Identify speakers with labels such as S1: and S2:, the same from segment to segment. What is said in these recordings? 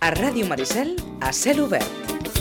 S1: A Ràdio Maricel, a cel obert.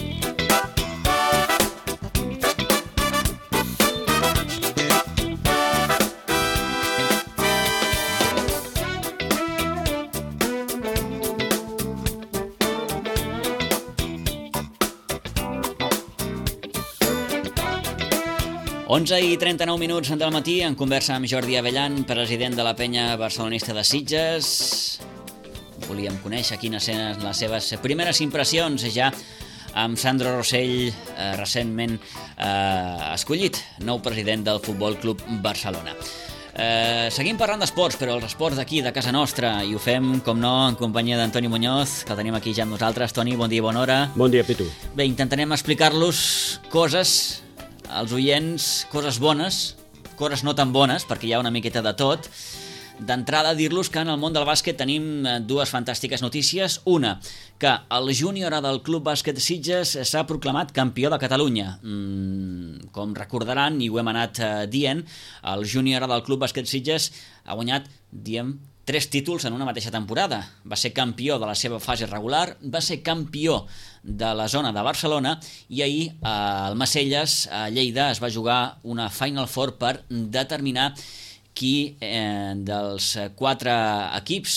S2: Onze i 39 minuts del matí, en conversa amb Jordi Abellan, president de la penya barcelonista de Sitges. Volíem conèixer quines eren les seves primeres impressions ja amb Sandro Rosell, recentment escollit nou president del Futbol Club Barcelona. Seguim parlant d'esports, però els esports d'aquí, de casa nostra, i ho fem, com no, en companyia d'Antoni Muñoz, que el tenim aquí ja amb nosaltres. Toni, bon dia i bona hora.
S3: Bon dia, Pitu.
S2: Bé, intentarem explicar-los coses als oients, coses bones, coses no tan bones, perquè hi ha una miqueta de tot. D'entrada, dir-los que en el món del bàsquet tenim dues fantàstiques notícies. Una, que el júnior del Club Bàsquet Sitges s'ha proclamat campió de Catalunya. Com recordaran, i ho hem anat dient, el júnior del Club Bàsquet Sitges ha guanyat, 3 títols en una mateixa temporada. Va ser campió de la seva fase regular, va ser campió de la zona de Barcelona i ahir al Macelles, a Lleida, es va jugar una Final Four per determinar qui dels 4 equips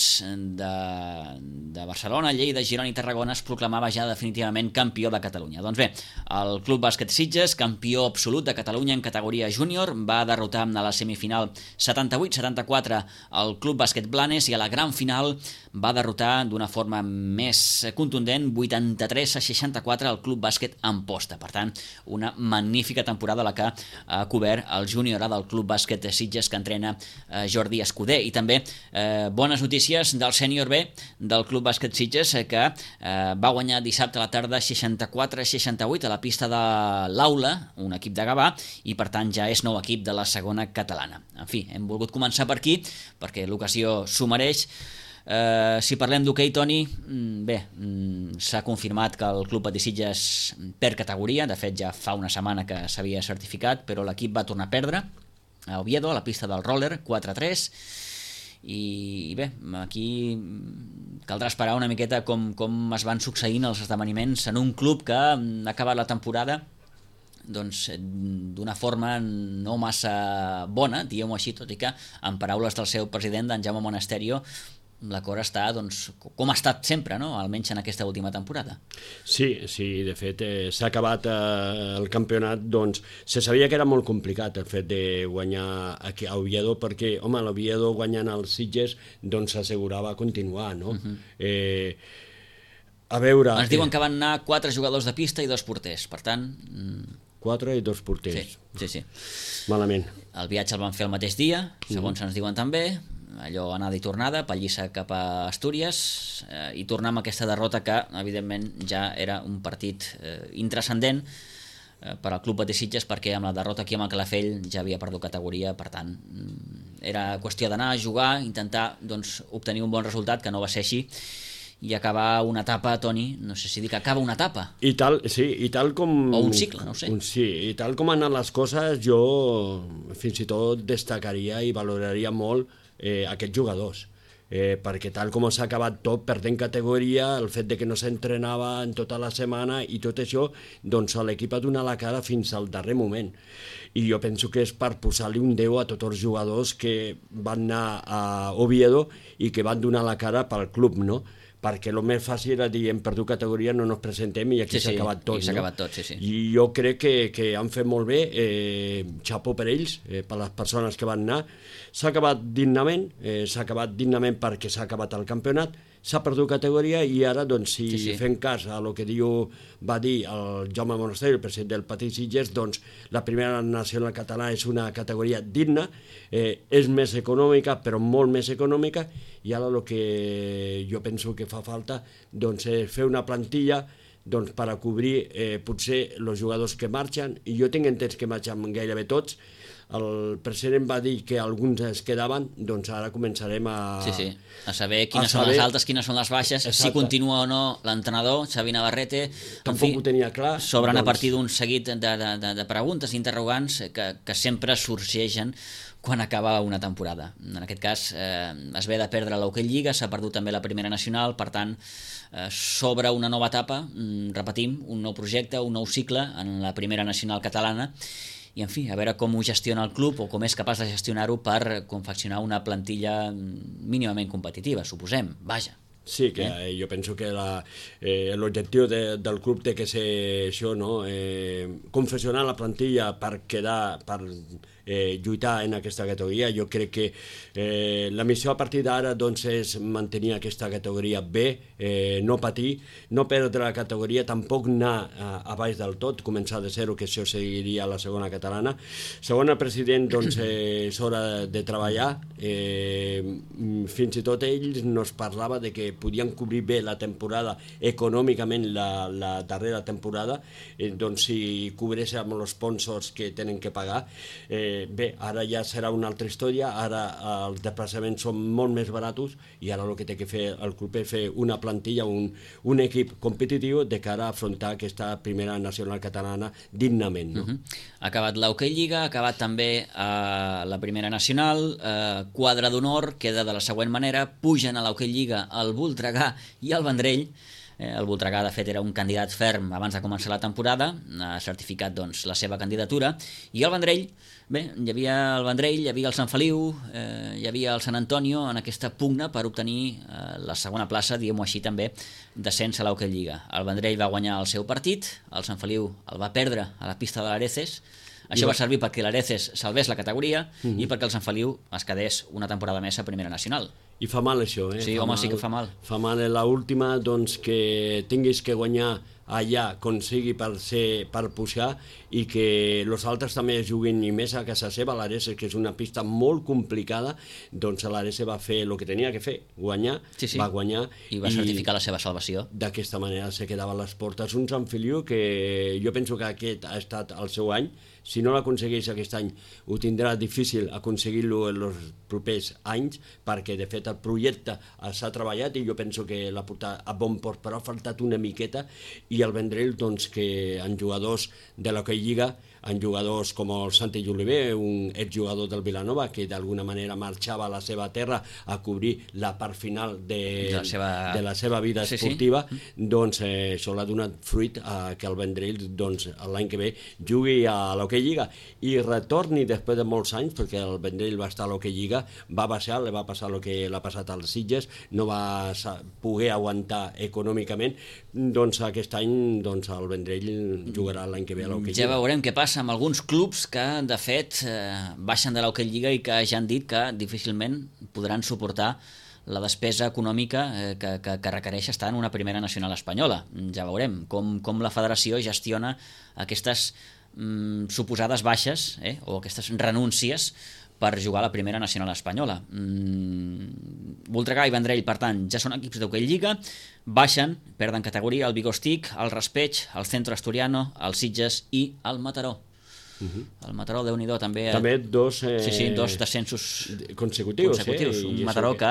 S2: de Barcelona, Lleida, Girona i Tarragona es proclamava ja definitivament campió de Catalunya. Doncs bé, el Club Bàsquet Sitges, campió absolut de Catalunya en categoria júnior, va derrotar a la semifinal 78-74 el Club Bàsquet Blanes i a la gran final va derrotar d'una forma més contundent 83-64 el Club Bàsquet Amposta. Per tant, una magnífica temporada la que ha cobert el júnior del Club Bàsquet Sitges que entrena Jordi Escudé. I també bones notícies del sènior B del Club Bàsquet Sitges, que va guanyar dissabte a la tarda 64-68 a la pista de l'Aula, un equip de Gavà, i per tant ja és nou equip de la segona catalana. En fi, hem volgut començar per aquí perquè l'ocasió s'ho mereix. Si parlem d'hoquei, Toni, bé, s'ha confirmat que el Club Patí Sitges perd categoria. De fet, ja fa una setmana que s'havia certificat, però l'equip va tornar a perdre a Oviedo, a la pista del roller, 4-3, i bé, aquí caldrà esperar una miqueta com es van succeint els esdeveniments en un club que ha acabat la temporada doncs d'una forma no massa bona, diguem-ho així, tot i que en paraules del seu president, d'en Jaume Monasterio, la cosa està doncs, com ha estat sempre, no? Almenys en aquesta última temporada.
S3: Sí, de fet s'ha acabat el campionat, doncs se sabia que era molt complicat el fet de guanyar aquí a Oviedo, perquè home, l'Oviedo guanyant els Sitges doncs s'assegurava continuar, no? A veure...
S2: Ens diuen que van anar 4 jugadors de pista i 2 porters, per tant...
S3: 4 i 2 porters.
S2: Sí.
S3: Malament.
S2: El viatge el van fer el mateix dia, segons ens diuen també, allò anada i tornada, pallissa cap a Astúries, i tornar amb aquesta derrota que evidentment ja era un partit intranscendent per al Club Patí Sitges, perquè amb la derrota aquí amb el Calafell ja havia perdut categoria. Per tant, era qüestió d'anar a jugar, intentar doncs, obtenir un bon resultat, que no va ser així, i acabar una etapa, Toni, no sé si dic acaba una etapa.
S3: I tal com...
S2: O un cicle, no ho sé.
S3: Sí, i tal com han anat les coses, jo fins i tot destacaria i valoraria molt aquests jugadors, perquè tal com s'ha acabat tot, perdent categoria, el fet de que no s'entrenava en tota la setmana i tot això, doncs l'equip ha donat la cara fins al darrer moment. I jo penso que és per posar-li un 10 a tots els jugadors que van anar a Oviedo i que van donar la cara pel club, no? Perquè el més fàcil era dir, hem perdut categoria, no ens presentem i aquí s'ha acabat tot.
S2: S'ha acabat tot, sí.
S3: I jo crec que han fet molt bé, xapó per ells, per les persones que van anar. S'ha acabat dignament perquè s'ha acabat el campionat, s'ha perdut categoria i ara, doncs, si fem cas a el que va dir el Jaume Monasterio, el president del Patí Sitges, doncs la primera nacional catalana és una categoria digna, és més econòmica, però molt més econòmica, i ara el que jo penso que fa falta doncs, és fer una plantilla doncs, per a cobrir potser els jugadors que marxen, i jo tinc entès que marxen gairebé tots. el president va dir que alguns es quedaven, doncs ara començarem a
S2: saber quines són les altes, quines són les baixes, si continua o no l'entrenador, Xavi Navarrete.
S3: Tampoc ho tenia clar.
S2: S'obren a partir d'un seguit de preguntes, interrogants, que sempre sorgeixen quan acaba una temporada. En aquest cas es ve de perdre l'Hockey Lliga, s'ha perdut també la Primera Nacional, per tant s'obre una nova etapa, repetim, un nou projecte, un nou cicle en la Primera Nacional catalana, i en fi, a veure com ho gestiona el club o com és capaç de gestionar-ho per confeccionar una plantilla mínimament competitiva, suposem, vaja.
S3: Sí, que jo penso que l'objectiu del club té que ser això, no? Confeccionar la plantilla per lluitar en aquesta categoria. Jo crec que la missió a partir d'ara doncs, és mantenir aquesta categoria bé, no patir, no perdre la categoria, tampoc anar a baix del tot, començar de zero, que això seguiria la segona catalana. Segona president, doncs és hora de treballar. Fins i tot ells nos parlava de que podien cobrir bé la temporada econòmicament, la darrera temporada, doncs si cobreixen amb els sponsors que tenen que pagar, bé, ara ja serà una altra història, ara els desplaçaments són molt més baratos i ara el que té que fer el club és fer una plantilla, un equip competitiu de cara a afrontar aquesta Primera Nacional catalana dignament. No?
S2: Ha acabat l'Hockey Lliga, ha acabat també la Primera Nacional, quadre d'honor, queda de la següent manera, pugen a l'Hockey Lliga el Voltregà i el Vendrell. El Voltregà, de fet, era un candidat ferm abans de començar la temporada, ha certificat doncs, la seva candidatura, i el Vendrell, bé, hi havia el Vendrell, hi havia el Sant Feliu, hi havia el Sant Antonio en aquesta pugna per obtenir la segona plaça, diguem-ho així també, descens a l'Hockey Lliga. El Vendrell va guanyar el seu partit, el Sant Feliu el va perdre a la pista de l'Areces. Això va servir perquè l'Areces salvés la categoria i perquè el Sant Feliu es quedés una temporada més a Primera Nacional.
S3: I fa mal això,
S2: Sí, home, sí que fa mal.
S3: Fa mal l'última, doncs, que tinguis que guanyar allà com sigui per pujar i que els altres també juguin i més a casa seva. L'Areces, que és una pista molt complicada, doncs l'Areces va fer el que tenia que fer, guanyar, va guanyar
S2: i va certificar la seva salvació.
S3: D'aquesta manera se quedava a les portes un Sant Feliu que jo penso que aquest ha estat el seu any. Si no l'aconsegueix aquest any, ho tindrà difícil aconseguir-lo en els propers anys, perquè de fet el projecte s'ha treballat i jo penso que l'ha portat a bon port, però ha faltat una miqueta, i el Vendrell, doncs, que en jugadors de l'Hockey Lliga, en jugadors com el Santi Juliver, un exjugador del Vilanova, que d'alguna manera marxava a la seva terra a cobrir la part final de la seva vida esportiva, doncs això l'ha donat fruit a que el Vendrell doncs, l'any que ve jugui a l'Hockey Lliga i retorni després de molts anys, perquè el Vendrell va estar a l'Hockey Lliga, va baixar, li va passar el que l'ha passat als Sitges, no va poder aguantar econòmicament, doncs aquest any doncs, el Vendrell jugarà l'any que ve a l'Hockey Lliga.
S2: Ja veurem què passa amb alguns clubs que, de fet, baixen de l'Hockey Lliga i que ja han dit que difícilment podran suportar la despesa econòmica que requereix estar en una Primera Nacional espanyola. Ja veurem com la federació gestiona aquestes suposades baixes o aquestes renúncies per jugar a la Primera Nacional espanyola. Voltregà i Vendrell, per tant, ja són equips d'Hockey Lliga, baixen, perden categoria el Vigostic, el Raspeig, el Centro Asturiano, el Sitges i el Mataró. El Mataró, Déu-n'hi-do, també dos descensos
S3: consecutius.
S2: Un Mataró que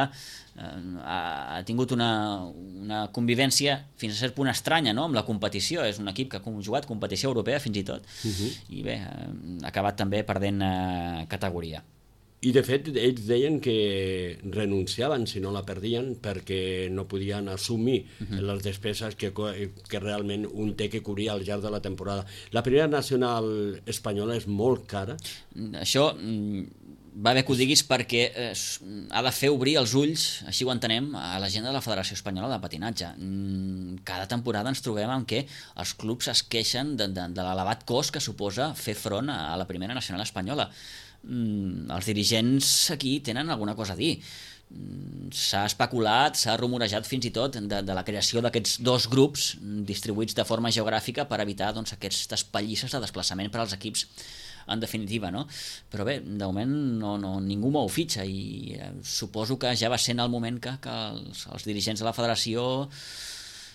S2: ha tingut una convivència fins a cert punt estranya, no?, amb la competició. És un equip que ha jugat competició europea fins i tot, i bé, ha acabat també perdent categoria.
S3: I de fet ells deien que renunciaven si no la perdien perquè no podien assumir les despeses que realment un té que cobrir al llarg de la temporada. La Primera Nacional espanyola és molt cara.
S2: Això va bé que ho diguis perquè ha de fer obrir els ulls, així ho entenem, a la gent de la Federació Espanyola de Patinatge. Cada temporada ens trobem en què els clubs es queixen de l'elevat cost que suposa fer front a la Primera Nacional espanyola. Els dirigents aquí tenen alguna cosa a dir. S'ha especulat, s'ha rumorejat fins i tot de la creació d'aquests dos grups distribuïts de forma geogràfica per evitar doncs, aquestes pallisses de desplaçament per als equips en definitiva, no? Però bé, de moment ningú mou fitxa i suposo que ja va ser en el moment que els dirigents de la federació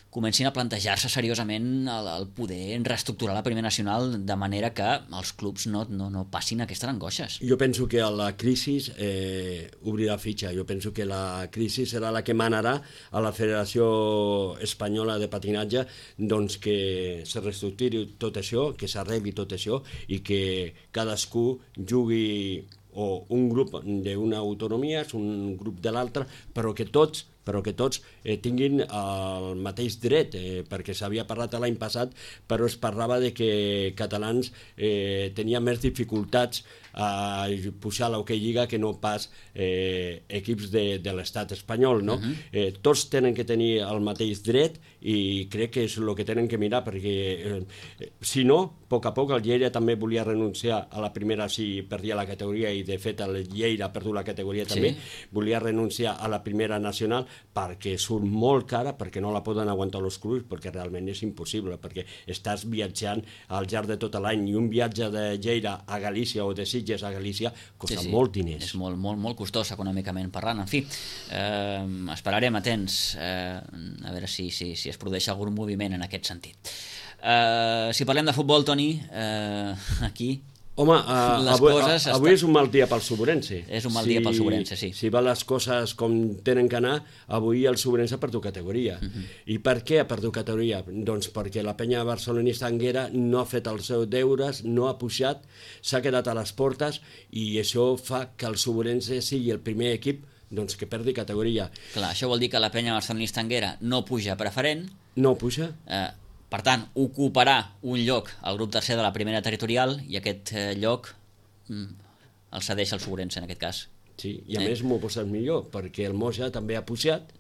S2: comencin a plantejar-se seriosament el poder reestructurar la primera nacional de manera que els clubs no passin aquestes angoixes.
S3: Jo penso que la crisi obrirà fitxa. Jo penso que la crisi serà la que manarà a la Federació Espanyola de Patinatge doncs que se reestructuri tot això, que s'arregli tot això i que cadascú jugui o un grup d'una autonomia, un grup de l'altra, però que tots tinguin el mateix dret, perquè s'havia parlat l'any passat, però es parlava de que catalans tenien més dificultats a pujar a l'Hockey Lliga que no pas equips de l'estat espanyol, no? Tots tenen que tenir el mateix dret i crec que és el que tenen que mirar, perquè si no, a poc a poc el Lleida també volia renunciar a la primera si perdia la categoria, i de fet el Lleida ha perdut la categoria també, volia renunciar a la primera nacional perquè surt molt cara, perquè no la poden aguantar els clubs, perquè realment és impossible, perquè estàs viatjant al llarg de tot l'any, i un viatge de Lleida a Galícia o de Sitges a Galícia costa molt diners.
S2: És molt costós econòmicament parlant. En fi, esperarem atents a veure si es produeix algun moviment en aquest sentit. Si parlem de futbol, Toni, aquí...
S3: Home, avui és un mal dia pel Suburense.
S2: És un mal dia pel Suburense, sí.
S3: Si van les coses com tenen que anar, avui el Suburense ha perdut categoria. I per què ha perdut categoria? Doncs perquè la penya barcelonista Anguera no ha fet els seus deures, no ha pujat, s'ha quedat a les portes, i això fa que el Suburense sigui el primer equip doncs, que perdi categoria.
S2: Clar, això vol dir que la penya barcelonista Anguera no puja preferent.
S3: No puja.
S2: Per tant, ocuparà un lloc al grup tercer de la primera territorial, i aquest lloc el cedeix el Suburense en aquest cas.
S3: Sí, i a més m'ho he posat millor, perquè el Moja també ha pujat,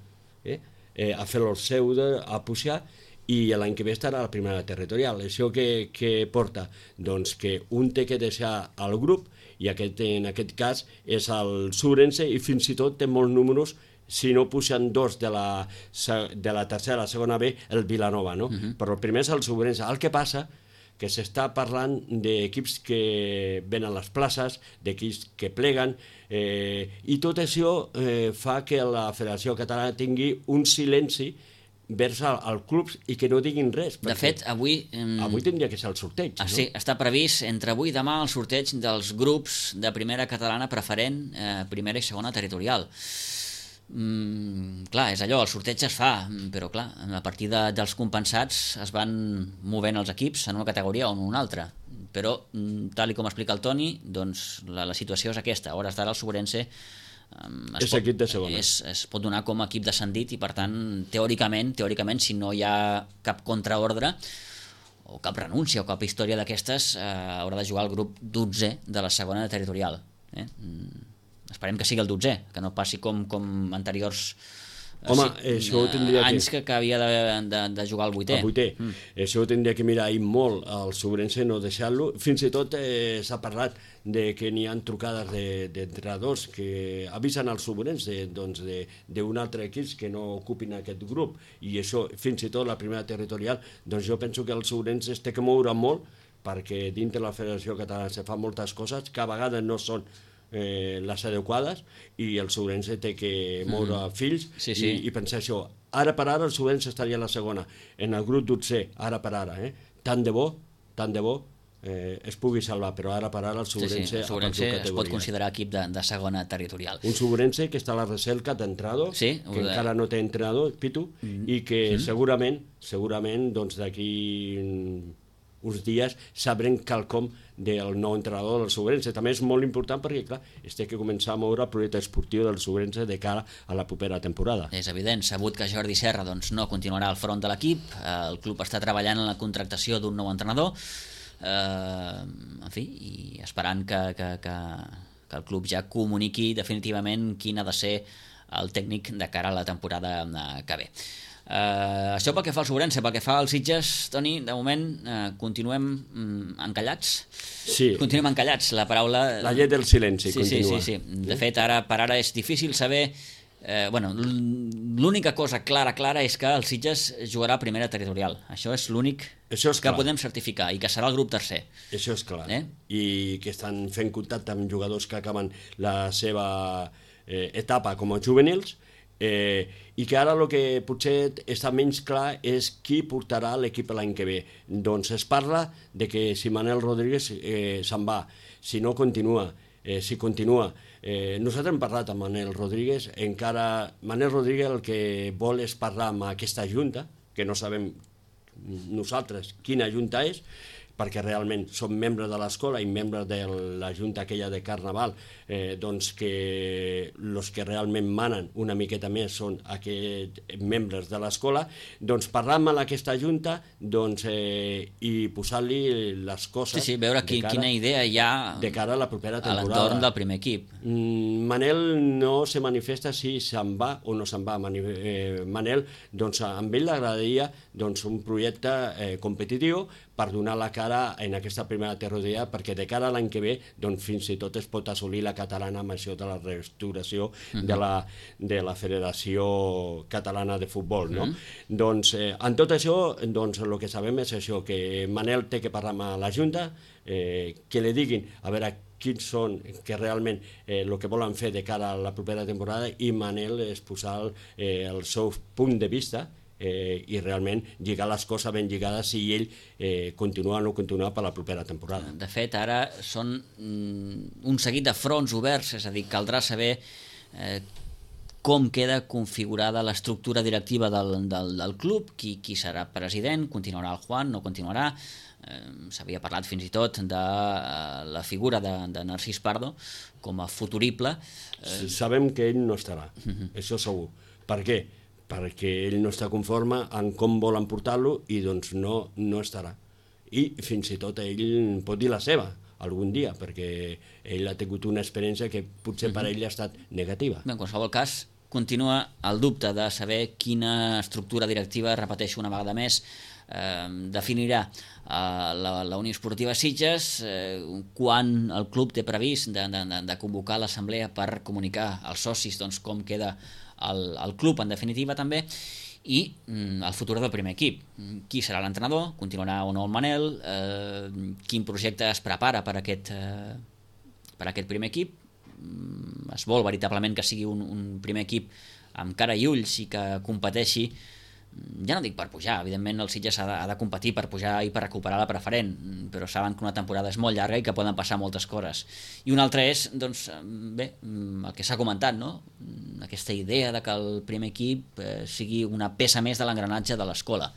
S3: ha fet el seu a pujar, i l'any que ve estarà a la primera territorial. Això que porta? Doncs que un té que deixar el grup, i en aquest cas és el Suburense, i fins i tot té molts números. Si no pugen dos de la tercera a la segona B, el Vilanova, no? Però el primer és el Suburense. El que passa que s'està parlant d'equips que venen a les places, d'equips que pleguen, i tot això fa que la Federació Catalana tingui un silenci vers als clubs i que no diguin res.
S2: De fet, avui
S3: tindria que ser el sorteig.
S2: Sí, està previst entre avui i demà el sorteig dels grups de primera catalana preferent, primera i segona territorial. Clar, és allò, el sorteig es fa, però clar, a partir dels compensats es van movent els equips en una categoria o en una altra, però tal com explica el Toni, doncs la situació és aquesta. A hores d'ara el Suburense
S3: equip de segona.
S2: Es pot donar com a equip descendit, i per tant teòricament, si no hi ha cap contraordre o cap renúncia o cap història d'aquestes, haurà de jugar el grup 12 de la segona territorial. Esperem que sigui el 12è, que no passi com anteriors anys que havia de jugar el 8è.
S3: El 8è. Això ho tindria que mirar molt el Suburense, no deixar-lo. Fins i tot s'ha parlat de que n'hi ha trucades d'entrenadors que avisen al Suburense d'un altre equip que no ocupin aquest grup, i això fins i tot la primera territorial. Doncs jo penso que el Suburense es té que moure molt, perquè dintre la Federació Catalana se fan moltes coses que a vegades no són les adequades, i el Suburense té que moure fills i pensar això. Ara per ara el Suburense estaria a la segona, en el grup 12è, ara per ara. Tant de bo es pugui salvar, però ara per ara el Suburense
S2: ha perdut categoria. Es pot considerar equip de segona territorial.
S3: Un Suburense que està a la recerca d'entrenador, que encara no té entrenador, Pitu, i que segurament d'aquí uns dies sabrem quelcom del nou entrenador del Suburense. També és molt important perquè, clar, es té que començar a moure el projecte esportiu del Suburense de cara a la propera temporada.
S2: És evident, sabut que Jordi Serra no continuarà al front de l'equip, el club està treballant en la contractació d'un nou entrenador, en fi, i esperant que el club ja comuniqui definitivament quin ha de ser el tècnic de cara a la temporada que ve. Això pel que fa al Suburense. Pel que fa als Sitges, Toni, de moment continuem encallats.
S3: Sí.
S2: Continuem encallats, la paraula...
S3: La llet del silenci continua.
S2: Sí. De fet, ara per ara és difícil saber... l'única cosa clara és que el Sitges jugarà a primera territorial. Això és l'únic que podem certificar, i que serà el grup tercer.
S3: Això és clar. I que estan fent contacte amb jugadors que acaben la seva etapa com a juvenils, I que ara el que potser està menys clar és qui portarà l'equip l'any que ve. Doncs es parla de que si Manel Rodríguez se'n va, si no continua, si continua. Nosaltres hem parlat amb Manel Rodríguez, encara Manel Rodríguez el que vol és parlar amb aquesta junta, que no sabem nosaltres quina junta és, perquè realment som membres de l'escola i membres de la junta aquella de Carnaval, doncs que els que realment manen una miqueta més són aquests membres de l'escola, doncs parlar amb aquesta junta i posar-li les coses...
S2: Sí, veure quina idea hi ha
S3: de cara a la propera temporada.
S2: A l'entorn del primer equip.
S3: Manel no se manifesta si se'n va o no se'n va. Manel, doncs amb ell l'agradaria un projecte competitiu per donar la cara en aquesta primera terroria, perquè de cara a l'any que ve fins i tot es pot assolir la catalana amb això de la restauració de la Federació Catalana de Futbol. Doncs en tot això, el que sabem és això, que Manel té que parlar amb la Junta, que li diguin a veure quins són que realment el que volen fer de cara a la propera temporada, i Manel és posar el seu punt de vista i realment lligar les coses ben lligades si ell continua o no continua per la propera temporada.
S2: De fet, ara són un seguit de fronts oberts, és a dir, caldrà saber com queda configurada l'estructura directiva del club, qui serà president, continuarà el Juan, no continuarà. S'havia parlat fins i tot de la figura de Narcís Pardo com a futurible.
S3: Sabem que ell no estarà, això segur. Per què? Perquè ell no està conforme en com volen portar-lo i doncs no estarà. I fins i tot ell pot dir la seva algun dia, perquè ell ha tingut una experiència que potser per ell ha estat negativa.
S2: En qualsevol cas, continua el dubte de saber quina estructura directiva, repeteixo una vegada més, definirà la Unió Esportiva Sitges, quan el club té previst de convocar l'assemblea per comunicar als socis com queda el club en definitiva també, i el futur del primer equip. Qui serà l'entrenador? Continuarà o no el Manel? Quin projecte es prepara per aquest primer equip? Es vol veritablement que sigui un primer equip amb cara i ulls i que competeixi, ja no dic per pujar, evidentment el Sitges ha de competir per pujar i per recuperar la preferent, però saben que una temporada és molt llarga i que poden passar moltes coses. I una altra és, el que s'ha comentat, no? Aquesta idea de que el primer equip sigui una peça més de l'engranatge de l'escola.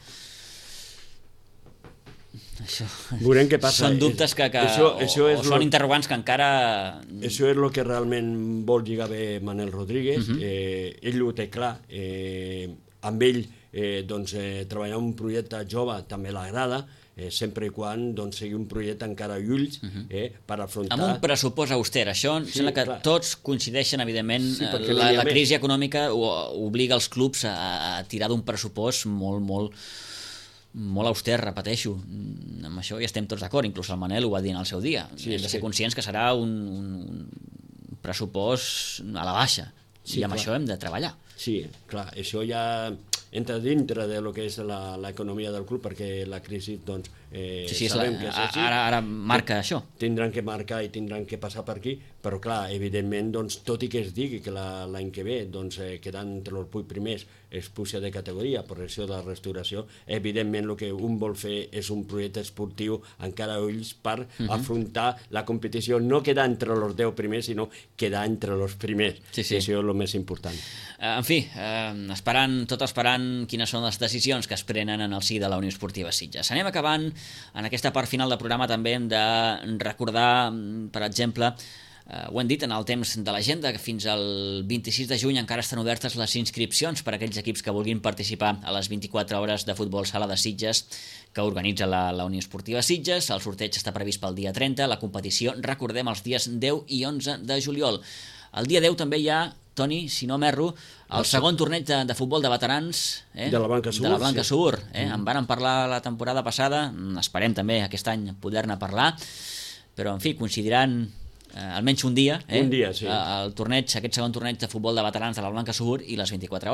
S3: Veurem què passa.
S2: Són dubtes són interrogants que encara...
S3: Això és el que realment vol lligar bé Manel Rodríguez. Ell ho té clar. Amb ell treballar un projecte jove també l'agrada, sempre i quan sigui un projecte encara a ulls per afrontar...
S2: Amb un pressupost auster, això sembla que tots coincideixen, evidentment, la crisi econòmica obliga els clubs a tirar d'un pressupost molt auster, repeteixo. Amb això ja estem tots d'acord, inclús el Manel ho va dir en el seu dia. Hem de ser conscients que serà un pressupost a la baixa, i amb això hem de treballar.
S3: Sí, clar, això ja entra dintre de lo que és l'economia del club, perquè la crisi, sabem que és així.
S2: Ara marca això.
S3: Tindran que marcar i tindran que passar per aquí, però clar, evidentment, tot i que es digui que l'any que ve quedant entre els 8 primers es puja de categoria per això de la restauració, evidentment el que un vol fer és un projecte esportiu encara a ulls per afrontar la competició, no quedar entre els 10 primers, sinó quedar entre els primers.
S2: Sí.
S3: Això és el més important.
S2: En fi, tot esperant quines són les decisions que es prenen en el si de la Unió Esportiva Sitges. Anem acabant. En aquesta part final del programa també hem de recordar, per exemple, ho hem dit en el temps de l'agenda, que fins al 26 de juny encara estan obertes les inscripcions per a aquells equips que vulguin participar a les 24 hores de futbol sala de Sitges que organitza la Unió Esportiva Sitges. El sorteig està previst pel dia 30, la competició, recordem, els dies 10 i 11 de juliol. El dia 10 també hi ha, Toni, si no m'erro, el segon torneig de futbol de veterans
S3: de la Blanca
S2: Subur. En vàrem parlar la temporada passada, esperem també aquest any poder-ne parlar, però en fi, coincidiran almenys un dia,
S3: un dia, sí.
S2: El torneig, aquest segon torneig de futbol de veterans de la Blanca Subur i les 24 hores.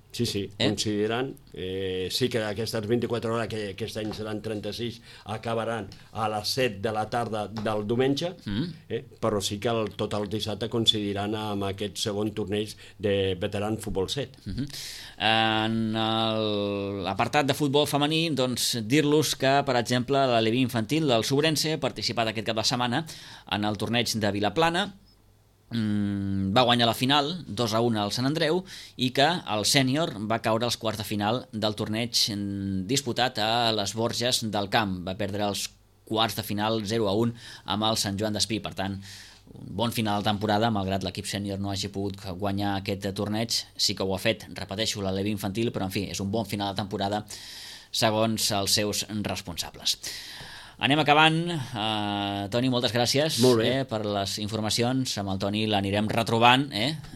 S3: Sí, considerant, sí que aquestes 24 hores, que aquest any seran 36, acabaran a les 7 de la tarda del diumenge, però sí que tot el dissabte coincidiran amb aquest segon torneig de Veteran Futbol 7.
S2: En l'apartat de futbol femení, doncs dir-los que, per exemple, la Levi infantil del Sobrense ha participat aquest cap de setmana en el torneig de Vilaplana, va guanyar la final 2-1 al Sant Andreu i que el sènior va caure als quarts de final del torneig disputat a les Borges del Camp. Va perdre els quarts de final 0-1 amb el Sant Joan d'Espí. Per tant, un bon final de temporada, malgrat l'equip sènior no hagi pogut guanyar aquest torneig. Sí que ho ha fet, repeteixo, la Levi infantil, però en fi, és un bon final de temporada segons els seus responsables. Anem acabant. Toni, moltes gràcies per les informacions. Amb el Toni l'anirem retrobant.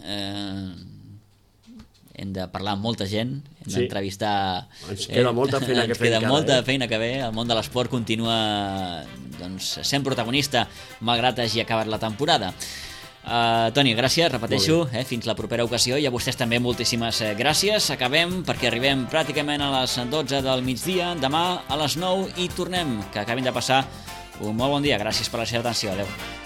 S2: Hem de parlar amb molta gent, hem d'entrevistar...
S3: Ens queda molta feina que fer encara.
S2: Ens queda molta feina que fer. El món de l'esport continua sent protagonista, malgrat hagi acabat la temporada. Toni, gràcies, repeteixo, fins la propera ocasió, i a vostès també moltíssimes gràcies. Acabem perquè arribem pràcticament a les 12 del migdia, demà a les 9 i tornem. Que acabin de passar un molt bon dia. Gràcies per la seva atenció. Adéu.